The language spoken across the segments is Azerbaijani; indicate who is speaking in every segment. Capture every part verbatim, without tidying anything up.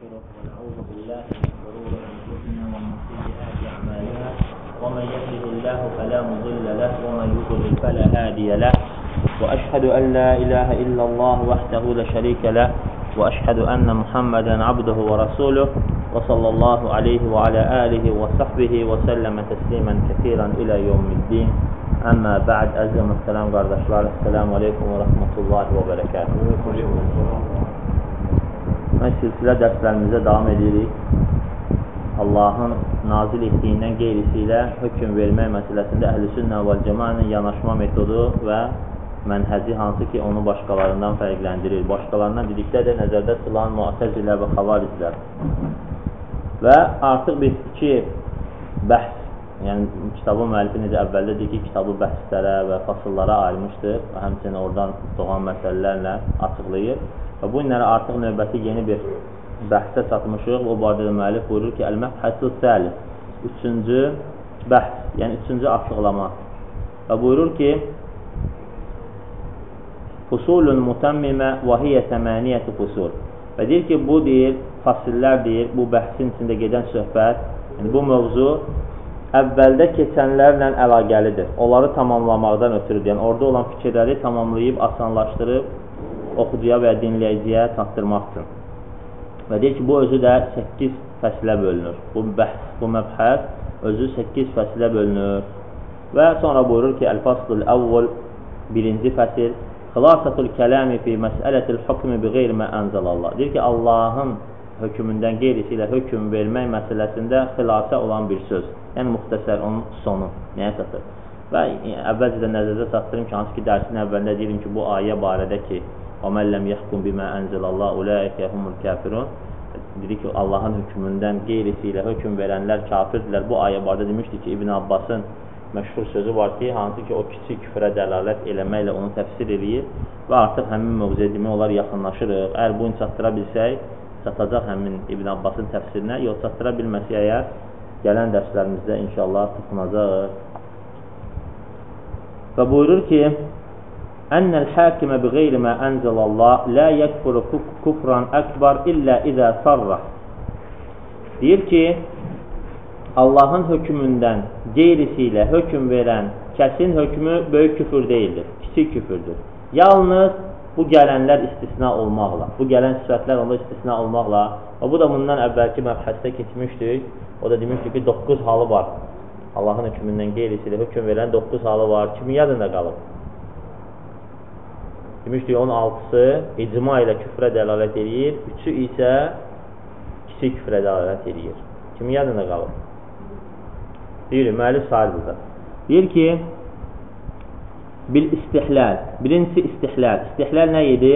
Speaker 1: ونستغفره ونعوذ بالله من شرور أنفسنا ومن سيئات أعمالنا ومن يهده الله فلا مضل له ومن يضلل فلا هادي له وأشهد أن لا إله إلا الله وحده لا شريك له وأشهد أن محمدا عبده ورسوله وصلى الله عليه وعلى آله وصحبه وسلم تسليما كثيرا إلى يوم الدين. Əmmə bə'd, əziz və mühtərəm qardaşlar, Esselamu Aleykum və Rəhmətullahi və Bərəkətuhu. Mən silsilə dərslərimizə davam edirik. Allahın nazil etdiyindən qeyrisi ilə hökm vermək məsələsində Əhl-i Sünnə və Cəmaənin yanaşma metodu və mənhəci hansı ki, onu başqalarından fərqləndirir. Başqalarından dedikdə də nəzərdə tutulan Mu'təzilə və Xavariclər. Və artıq biz iki bəhs, yəni kitabın müəllifi necə əvvəldə deyik ki, kitabı bəhslərə və fasıllara ayırmışdır və həmçinin oradan doğan məsələlərlə açıqlayır. Və bu günlərə artıq növbəti yeni bir bəhsə çatmışıq. O barədə müəllif buyurur ki, Əl-Məbhəs-ü Səlis, üçüncü bəhs, yəni üçüncü açıqlama. Və buyurur ki, Fusulun mutammimə və hiyə təməniyyəti fusul. Və deyir ki, bu deyir, fasillər deyir, bu bəhsin içində gedən söhbət, yəni bu mövzu əvvəldə keçənlərlə əlaqəlidir. Onları tamamlamaqdan ötürüdür. Yəni, orada olan fikirləri tamamlayıb, asanlaşdırıb, oxucuya və dinləyiciyə çatdırmaq üçün. Və deyir ki, bu özü də səkkiz fəsilə bölünür. Bu bəhs, bu məbhəs özü səkkiz fəsilə bölünür. Və sonra buyurur ki, Əl-Faslul Əvvəl, birinci fəsil, Xilasatul kələmi fi məsələtil hükmü bi qeyri mə ənzəlallah. Deyir ki, Allahın hökmündən qeyrisi ilə hökm vermək məsələsində xilasə olan bir söz. Yəni, müxtəsər, onun sonu nəyə çatır? Və əvvəlcədə nəzərdə çatdırım ki, hansı ki, dərsin əvvəlində deyim ki, bu ayə barədə ki, وَمَنْ لَمْ يَحْكُمْ بِمَا أَنْزَلَ اللّٰهُ أُولَٰئِكَ هُمُ الْكَافِرُونَ. Dedi ki, Allahın hökmündən qeyrisi ilə hökm verənlər kafirdirlər. Bu ayə barədə demişdi ki, İbn Abbasın məşhur sözü var ki, hansı ki, o kiçik küfrə dəlalət eləməklə onu təfsir eləyir və artıq həmin mövzuya demək olar yaxınlaşırıq. Əgər bunu çatdıra bilsək, çatacaq həmin İbn Abbasın təfsirinə, yox çatdıra bilməsək əgər, gələn dərslərimizdə inşallah toxunacaq. Və buyurur ki, Ənəl həkimə bi qeyri mə ənzəlallah lə yəkfuru kufran əkbar illə izə sarrah. Deyir ki, Allahın hökmündən qeyrisi ilə hökm verən kəsin hökmü böyük küfür deyildir, kiçik küfürdür. Yalnız bu gələnlər istisna olmaqla, bu gələn sifətlər onda istisna olmaqla, və bu da bundan əvvəlki məbhəsdə keçmişdik. O da demişdik ki, doqquz halı var. Allahın hökmündən qeyrisi ilə hökm verən doqquz halı var. Kimi yadında qalıb? Demişdik, onun altısı icma ilə küfrə dəlalət edir, üçü isə kiçik küfrə dəlalət edir. Kimi yadında qalıb? Deyir, müəllif sahil burada. Deyir ki, bil istihlal. Birincisi istihlal. İstihlal nə idi?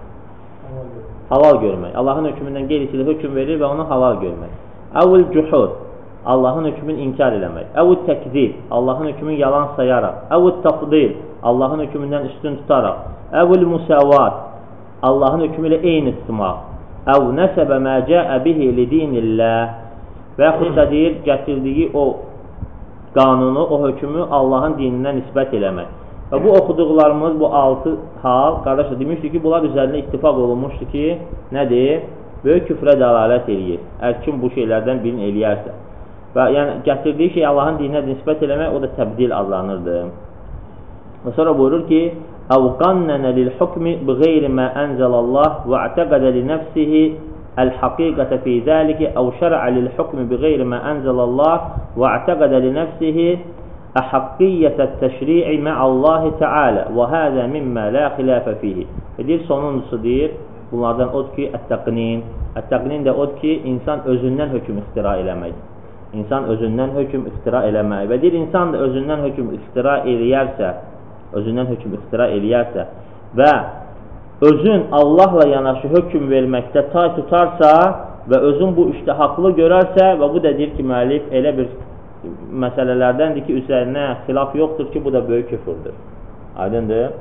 Speaker 1: Halal görmək. Allahın hökmündən qeyrisi ilə hökm verir və onu halal görmək. Əvvəl cuhud. Allahın hökmünü inkar eləmək. Əvvəl təkzib. Allahın hökmünü yalan sayaraq. Əvvəl tafdil. Allahın hökmündən üstün tutaraq. Əvvəl musavat. Allahın hökmü ilə eyni tutmaq. Əv nəsəbə mə cəə bihi li dinillah. Və yaxud da deyir, gətirdiyi o qanunu, o hökmü Allahın dinindən nisbət eləmək. Və bu oxuduqlarımız, bu altı hal, qardaşlar demişdik ki, bunlar üzərində ittifaq olunmuşdur ki, nədir? Böyük küfrə dəlalət eləyir. Əgər kim bu şeylərdən birini eləyərsə. Və yəni, gətirdiyi şey Allahın dininə nisbət eləmək, o da təbdil adlanırdı. Və sonra buyurur ki, əv qannənə lil-hukmi bi-qeyri mə ənzəlallah və ətəqədə li-nəfsihi el-haqiqətə fi zəlikə əv şərə lil-hukmi bi-qeyri mə ənzəlallah və ətəqədə li-nəfsihi əhəqqiyyətə təşri'i mə'allahi təalə və həzə mimmə lə xilafə fihi. Və deyir, sonuncusu deyir, bunlardan odur ki, ət-təqnin. Ət-təqnin də odur ki, insan özündən hökm ixtira eləmək. İnsan özündən hökm ixtira eləmək. Və deyir, insan da özündən hökm ixtira eləyərsə, özündən hökm ixtira eləyərsə və özün Allahla yanaşı hökm verməkdə tay tutarsa və özün bu işdə haqlı görərsə və bu da deyir ki, müəllif elə bir məsələlərdəndir ki, üzərinə xilaf yoxdur ki, bu da böyük küfürdür. Aydındır.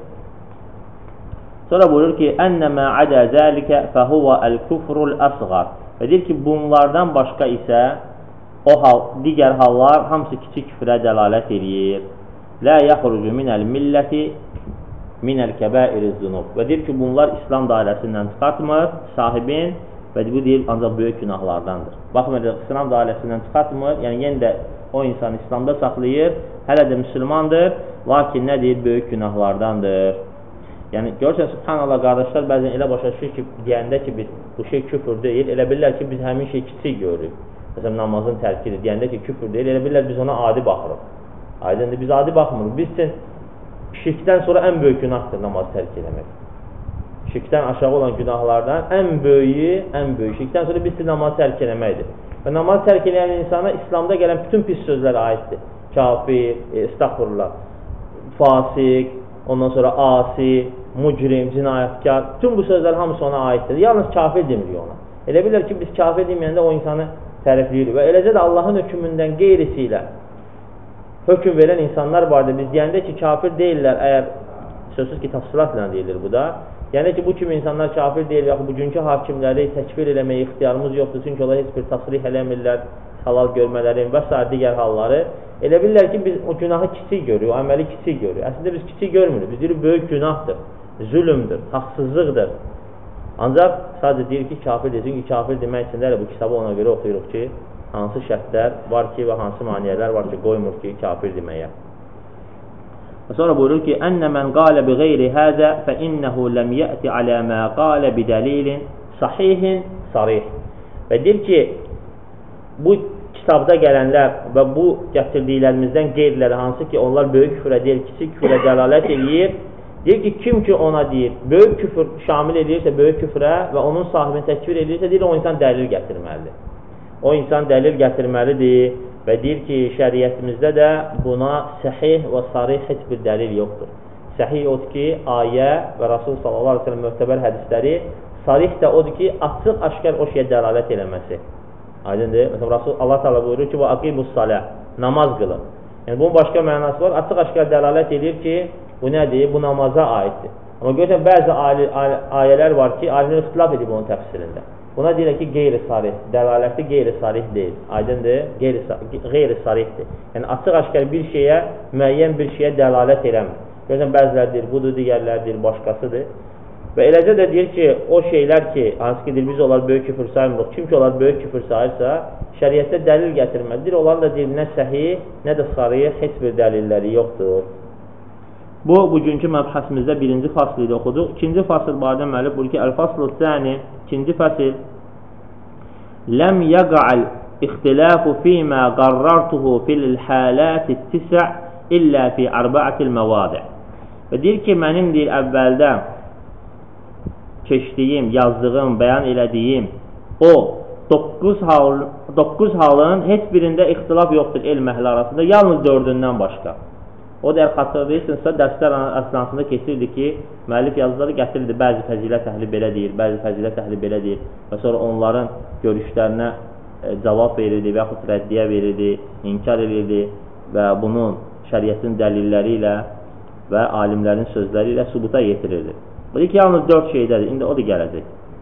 Speaker 1: Sonra buyurur ki, Ənəmə adə zəlikə fəhuvə əl-küfrul əsğar. Və deyir ki, bunlardan başqa isə o hal, digər hallar hamısı kiçik küfrə dəlalət edir. Lə yaxrucu minəl milləti minəl kəbəir-i zunub. Və deyir ki, bunlar İslam dairəsindən çıxartmır, sahibin və bu deyir, ancaq böyük günahlardandır. Baxmayacaq, İslam dairəsindən çıxartmır, yəni yenə də o insan İslamda saxlayır, hələ də müsəlmandır, lakin nə deyir, böyük günahlardandır. Yəni, görürsən, subhanallah, qardaşlar bəzən elə başa düşür ki, deyəndə ki, biz, bu şey küfür deyil, elə bilirlər ki, biz həmin şey kiçik görürük. Məsələn, namazın tərkidir, deyəndə ki, küfür deyil, elə bilirlər biz ona adi baxırıq. Aydındır, biz adi baxmırıq. Biz üçün şirkdən sonra ən böyük günahdır namazı tərk eləmək. Şirkdən aşağı olan günahlardan ən böyüyü, ən böyük şirkdən sonra biz namazı tərk eləməkdir. Və namazı tərk eləyən insana İslamda gələn bütün pis sözlər aiddir. Kafir, e, estağfurullah, fasik, ondan sonra asi, mucrim, cinayətkar, bütün bu sözlər hamısı ona aiddir. Yalnız kafir demirik ona. Elə bilər ki, biz kafir deməyəndə o insanı tərifləyirik. Və eləcə də Allahın hökmündən qeyrisi ilə hökm verən insanlar vardır. Biz deyəndə ki, kafir deyirlər, əgər sözsüz ki, tafsilatla deyilir bu da. Yəni ki, bu kimi insanlar kafir deyil, yaxud bugünkü hakimləri təkfir eləməyə ixtiyarımız yoxdur, çünki onlar heç bir tasrih eləmirlər, halal görmələrin və s. digər halları. Elə bilirlər ki, biz o günahı kiçik görürük, o əməli kiçik görürük. Əslində biz kiçik görmürük, biz deyirik, böyük günahdır, zülümdür, haqsızlıqdır. Ancaq sadəcə deyir ki, kafir desin ki, kafir demək üçün də bu kitabı ona görə oxuyuruq ki, hansı şərtlər var ki və hansı maniyələr var ki, qoymur ki, kafir deməyə. Və sonra buyurur ki, ənnə mən qalə bi qeyri həzə fə innəhu ləm yəti alə mə qalə bi dəlilin sahihin sarih. Və deyir ki, bu kitabda gələnlər və bu gətirdiklərimizdən qeyriləri hansı ki, onlar böyük küfrə deyir, kiçik küfrə dəlalət eləyir. Deyir ki, kim ki ona deyir, böyük küfür şamil edirsə böyük küfrə və onun sahibini təkfir edirsə, deyir, o insan dəlil gətirməlidir. O insan dəlil gətirməlidir və deyir ki, şəriətimizdə də buna səhih və sarih heç bir dəlil yoxdur. Səhih odur ki, ayə və Rasul sallallahu aleyhi ve sellem möhtəbər hədisləri, sarih də odur ki, açıq aşkar o şeyə dəlalət eləməsi. Aydındır. Məsələn, Rasul Allah Teala buyurur ki, və aqimus salə, namaz qılın. Yəni, bunun başqa mənası var. Açıq aşkar dəlalət edir ki, bu nədir? Bu namaza aiddir. Amma görürsən, bəzi ayələr var ki, alimlər ixtilaf edib onun təfsirində. Buna deyirək ki, qeyri-sarih, dəlalətli qeyri-sarih deyil. Aydındır, qeyri-sarihdir. Yəni, açıq aşkar bir şeyə, müəyyən bir şeyə dəlalət eləmir. Görürsən, bəzilər deyir, budur, digərlər deyir, başqasıdır. Və eləcə də deyir ki, o şeylər ki, hansı ki, deyir, biz onlar böyük küfür saymırıq, kim ki, onlar böyük küfür sayırsa, şəriətdə dəlil gətirməlidir. Onlar da deyir, nə səhih, nə də sarih, heç bir dəlilləri yoxdur. Bu, bugünkü məbhəsimizdə birinci faslı ilə oxuduq. İkinci fasıl barədə müəllif buyurur ki, əl-faslı səni, ikinci fəsil, ləm yəqəl ixtilafu fīmə qarrartuhu fil-hələti tis'a illə fi arba'atil məvadi. Və deyir ki, mənim deyir, əvvəldə keçdiyim, yazdığım, bəyan elədiyim o doqquz hal, doqquz halın heç birində ixtilaf yoxdur elm əhli arasında, yalnız dördündən başqa. O da xatırlayırsınızsa, dərslər əsnasında keçirdi ki, müəllif yazıları gətirirdi, bəzi fəzilət əhli belə deyir, bəzi fəzilət əhli belə deyir və sonra onların görüşlərinə e, cavab verirdi və yaxud rəddiyə verirdi, inkar edirdi və bunun şəriətin dəlilləri ilə və alimlərin sözləri ilə sübuta yetirirdi. Bu deyir ki, yalnız dörd şeydədir, indi o da gələcək.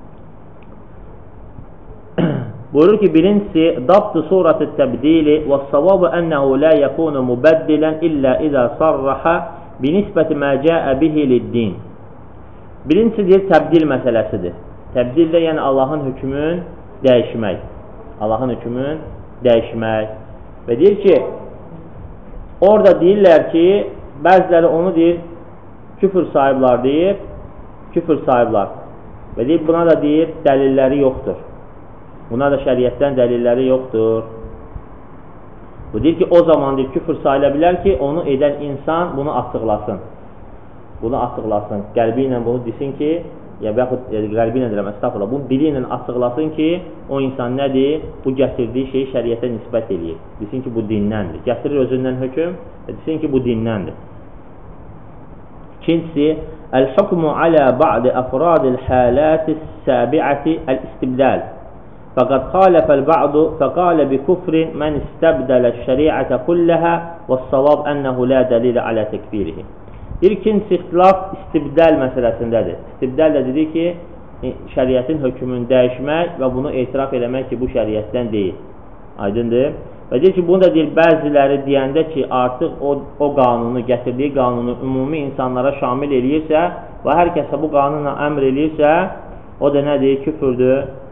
Speaker 1: Buyurur ki, birincisi, dabtı suratı təbdili və savabu ənəhu lə yəkunu mübəddilən illə izə sarraha binisbəti mə cəə bihi liddin. Birincisi deyir, təbdil məsələsidir. Təbdil də yəni Allahın hökmün dəyişmək. Allahın hökmün dəyişmək. Və deyir ki, orada deyirlər ki, bəziləri onu deyir, küfür sahiblər deyir, küfür sahiblər. Və deyir, buna da deyir, dəlilləri yoxdur. Buna da şəriətdən dəlilləri yoxdur. Bu deyir ki, o zaman deyir, küfür sayıla bilər ki, onu edən insan bunu açıqlasın. Bunu açıqlasın. Qəlbi ilə bunu desin ki, ya və yaxud qəlbi ilə deyirəm, estağfurullah, bunu dili ilə açıqlasın ki, o insan nədir? Bu gətirdiyi şeyi şəriətə nisbət eləyir. Desin ki, bu dindəndir. Gətirir özündən hökm, desin ki, bu dindəndir. İkincisi, el-hukmu alə ba'di əfradil hələtis səbi'əti el-istibdal. Fəqad xalifəl ba'du fəqalə bi kufrin mən istəbdələ şəriətə kulləhə və savab ənəhu lə dəlilə alə təkfirihi. Bir ikincisi, ixtilaf istibdəl məsələsindədir. İstibdəl də dedi ki, şəriətin hökmünü dəyişmək və bunu etiraf eləmək ki, bu şəriətdən deyil. Aydındır. Və deyir ki, bunu da deyir, bəziləri deyəndə ki, artıq o, o qanunu, gətirdiyi qanunu ümumi insanlara şamil eləyirsə və hər kəsə bu qanunla əmr eləyirsə, o da nədir? Küfürdür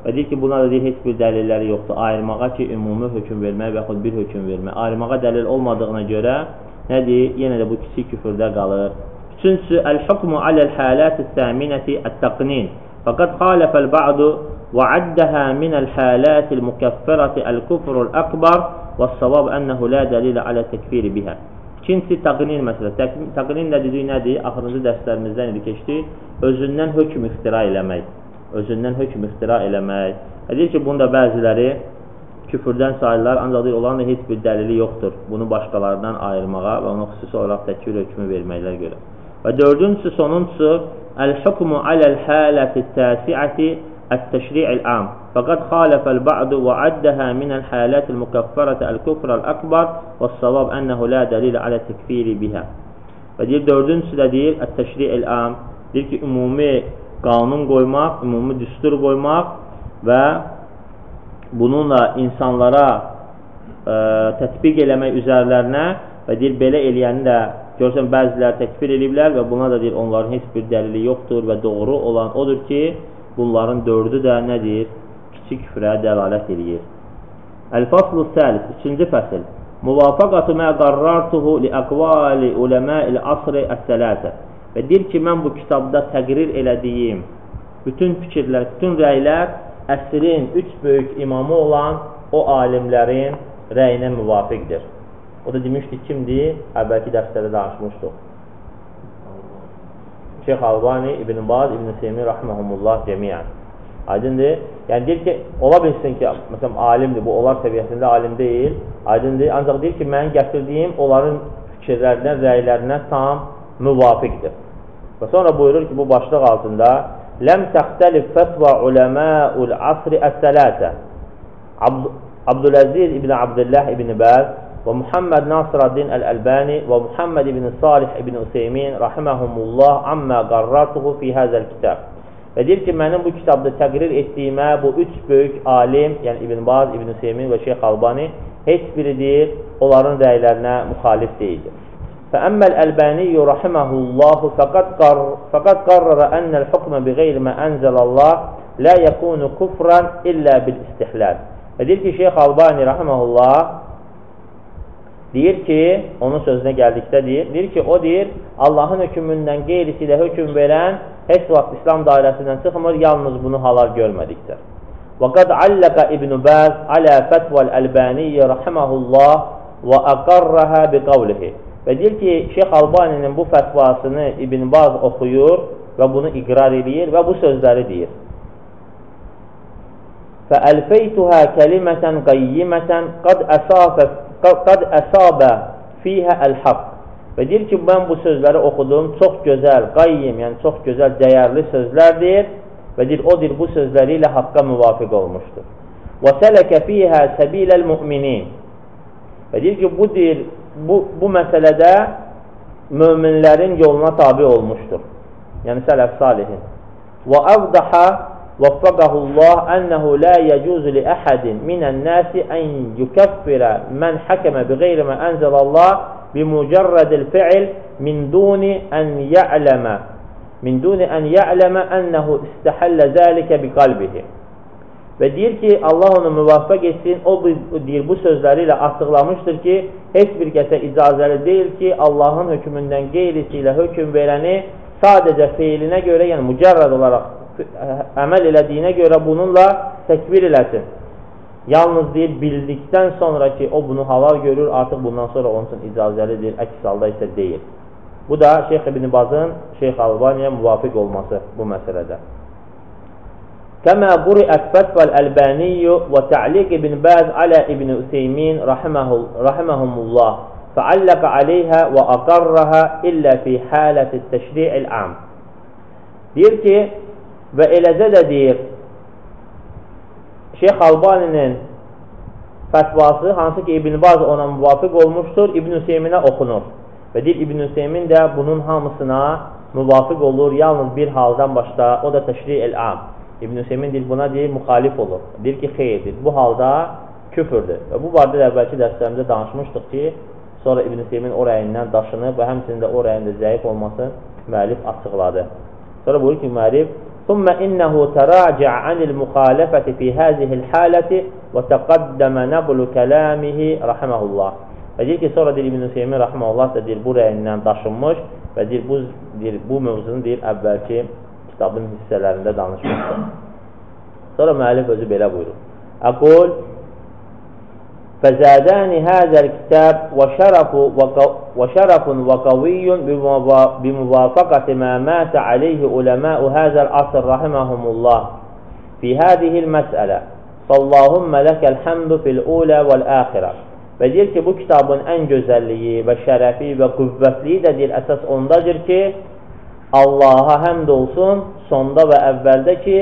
Speaker 1: Və deyir ki, buna da deyir, heç bir dəlilləri yoxdur. Ayırmağa ki, ümumi hökm vermək və yaxud bir hökm vermək. Ayırmağa dəlil olmadığına görə nədir? Yenə də bu kiçik küfürdə qalır. Üçüncüsü, əl-hukmu aləl-hələt-i səminəti ət-təqnin. Fəqəd xalifəl ba'du və əddəhə minəl-hələt-il mükəffərəti əl-kufrul əkbar və s-savab ənəhu lə dəlilə alə təkfiri bihə. İkincisi, təqnin məsələsi. Təqnin nə dedik, nədir? Axırıncı dərslərimizdən idi keçdi. Özündən hökm ixtira eləmək. Özündən hökm ixtira eləmək. Deyir ki, bunu da bəziləri küfürdən sayırlar, ancaq deyir, onların da heç bir dəlili yoxdur. Bunu başqalarından ayırmağa və ona xüsusi olaraq təkfir hökmü verməklər görə. Və dördüncüsü, sonuncusu, əl-hukmu aləl-hələti təsiəti ət-təşri'il-əm. Fəqəd xalifəl ba'du və əddəhə minəl-hələtil mükəffərəti əl-küfrəl-əkbar və s-savab ənəhu lə dəlilə alə təkfiri bihə. Və deyir, dördüncüsü də deyir, ət-təşri'il-əm. Deyir ki, ümumi qanun qoymaq, ümumi düstur qoymaq və bununla insanlara ə, tətbiq eləmək üzərlərinə və deyir, belə eləyəni də görsən, bəziləri təkfir ediblər və buna da deyir, onların heç bir dəlili yoxdur və doğru olan odur ki, bunların dördü də nədir? Kiçik küfrə dəlalət edir. Əl-faslu səlis, ikinci fəsil. Muvafaqatu mə qarrartuhu li əqvali uləməil asri əs-sələsə. Və deyir ki, mən bu kitabda təqrir elədiyim bütün fikirlər, bütün rəylər əsrin üç böyük imamı olan o alimlərin rəyinə müvafiqdir. O da demişdik, kimdir? Əvvəlki dərslərdə danışmışdıq. Şeyx Albani, İbn Baz, İbn Seymi, rahmehumullah cəmiyyən. Aydındır. Yəni deyir ki, ola bilsin ki, məsələn, alimdir, bu onlar səviyyəsində alim deyil. Aydındır. Ancaq deyir ki, mən gətirdiyim onların fikirlərinə, rəylərinə tam müvafiqdir. Və sonra buyurur ki, bu başlıq altında ləm təxtəlif fətva uləməul asri əs-sələsə Abd Abdüləziz ibn Abdullah ibn Bəz və Muhammed Nasiraddin Əl-Əlbani və Muhammed ibn Salih ibn Useymin rahiməhumullah ammə qarrartuhu fi həzəl kitab. Və deyir ki, mənim bu kitabda təqrir etdiyimə bu üç böyük alim, yəni İbn Baz, İbn Useymin və Şeyx Albani heç biridir, onların rəylərinə müxalif deyildir. فأما الألباني رحمه الله فقد قرر, فقد قرر أن الحكم بغير ما أنزل الله لا يكون كفرا إلا بالاستحلال. Ve deyir ki Şeyx Albani rahimehullah deyir ki, onun sözüne geldikdə deyir, deyir ki o deyir Allah'ın hükmündən qeyrisiyle hüküm verən heç vaxt İslam dairəsindən çıxmır, yalnız bunu halal görmədikdir. وقد علق ابن باز على فتوى الألباني رحمه الله وأقرها بقوله. Və deyir ki, Şeyx Albani'nin bu fətvasını İbn Baz oxuyur və bunu iqrar edir və bu sözləri deyir. فَأَلْفَيْتُهَا كَلِمَةً قَيِّمَةً قَدْ أَسَابَ فِيهَا الْحَقِّ. Və deyir ki, mən bu sözləri oxudum, çox gözəl, qayyim, yəni çox gözəl, dəyərli sözlərdir və deyir, o deyir, bu sözləri ilə haqqa müvafiq olmuşdur. وَسَلَكَ فِيهَا سَبِيلَ الْمُؤْمِنِينَ. Və deyir ki, bu deyir, Bu, bu məsələdə möminlərin yoluna tabi olmuşdur. Yəni sələf salihin. Və əvdaha vəffəqəhullah ənəhu lə yəcuzu li əhədin minən nəsi ən yukəffirə mən həkəmə bi qeyri mə ənzəlallah bi mücərrədil fi'il min duni ən ya'ləmə min duni ən ya'ləmə ənəhu istəhəllə zəlikə bi qalbihi. Və deyir ki, Allah onu müvaffəq etsin, o deyir, bu sözləri ilə açıqlamışdır ki, heç bir kəsə icazəli deyil ki, Allahın hökmündən qeyrisi ilə hökm verəni sadəcə feilinə görə, yəni mücərrəd olaraq əməl elədiyinə görə bununla təkbir eləsin. Yalnız deyir, bildikdən sonra ki, o bunu halal görür, artıq bundan sonra onun üçün icazəlidir, əks halda isə deyil. Bu da Şeyx İbn Bazın Şeyx Albaniyə müvafiq olması bu məsələdə. كما قرأت فتوى الألباني وتعليق ابن باز على ابن أثيمين رحمه رحمهم الله فعلق عليها وأقرها إلا في حالة التشريع العام. Deyir ki, və eləcə də deyir, Şeyx Albani'nin fətvası, hansı ki İbn Baz ona müvafiq olmuşdur, İbn Üseyminə oxunur. Və deyir, İbn Üseymin də bunun hamısına müvafiq olur, yalnız bir haldan başda, o da təşri-il am. İbn Üseymin deyir, buna deyir, müxalif olur. Deyir ki, xeyirdir. Bu halda küfürdür. Və bu barədə əvvəlki dərslərimizdə danışmışdıq ki, sonra İbn Üseymin o rəyindən daşınıb və həmçinin də o rəyində zəif olmasını müəllif açıqladı. Sonra buyur ki, müəllif ثم إنه تراجع عن المخالفة في هذه الحالة وتقدم نبل كلامه رحمه الله. Və deyir ki, sonra deyir İbn Hüseymin rəhməhullah da deyir, bu rəyindən daşınmış və deyir, bu, deyir, bu mövzunu deyir, əvvəlki kitabın hissələrində danışmışdır. Sonra müəllif özü belə buyurur. Əqul فزادان هذا الكتاب وشرف وشرف وقوي بموافقة ما مات عليه علماء هذا العصر رحمهم الله في هذه المسألة فاللهم لك الحمد في الأولى والآخرة. Və deyir ki, bu kitabın ən gözəlliyi və şərəfi və qüvvətliyi də deyir, əsas ondadır ki, Allaha həmd olsun sonda və əvvəldə ki,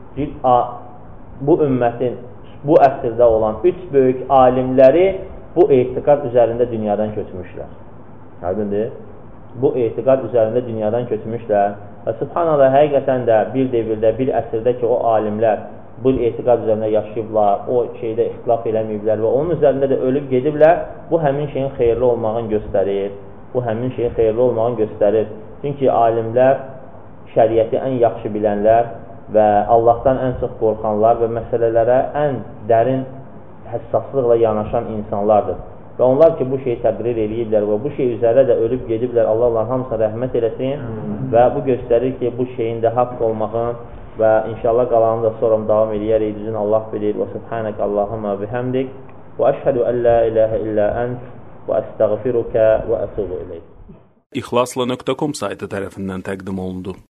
Speaker 1: bu ümmətin bu əsrdə olan üç böyük alimləri bu etiqad üzərində dünyadan köçmüşlər. Aydındır? Bu etiqad üzərində dünyadan köçmüşlər və subhanallah, həqiqətən də bir devirdə, bir əsrdə ki, o alimlər bu etiqad üzərində yaşayıblar, o şeydə ixtilaf eləməyiblər və onun üzərində də ölüb gediblər, bu həmin şeyin xeyirli olmağını göstərir. Bu həmin şeyin xeyirli olmağını göstərir. Çünki alimlər şəriəti ən yaxşı bilənlər və Allahdan ən çox qorxanlar və məsələlərə ən dərin həssaslıqla yanaşan insanlardır. Və onlar ki, bu şeyi təqrir eləyiblər və bu şey üzərə də ölüb gediblər, Allah Allah hamısına rəhmət eləsin və bu göstərir ki, bu şeyin də haqq olmağın və inşallah qalanını da sonra davam eləyərək, düzün Allah bilir və subhanək Allahumma bihamdik və əşhədu ən la ilahə illə ənt və əstəğfirukə və ətubu iləyik.
Speaker 2: İxlasla nöqtə com saytı tərəfindən təqdim olundu.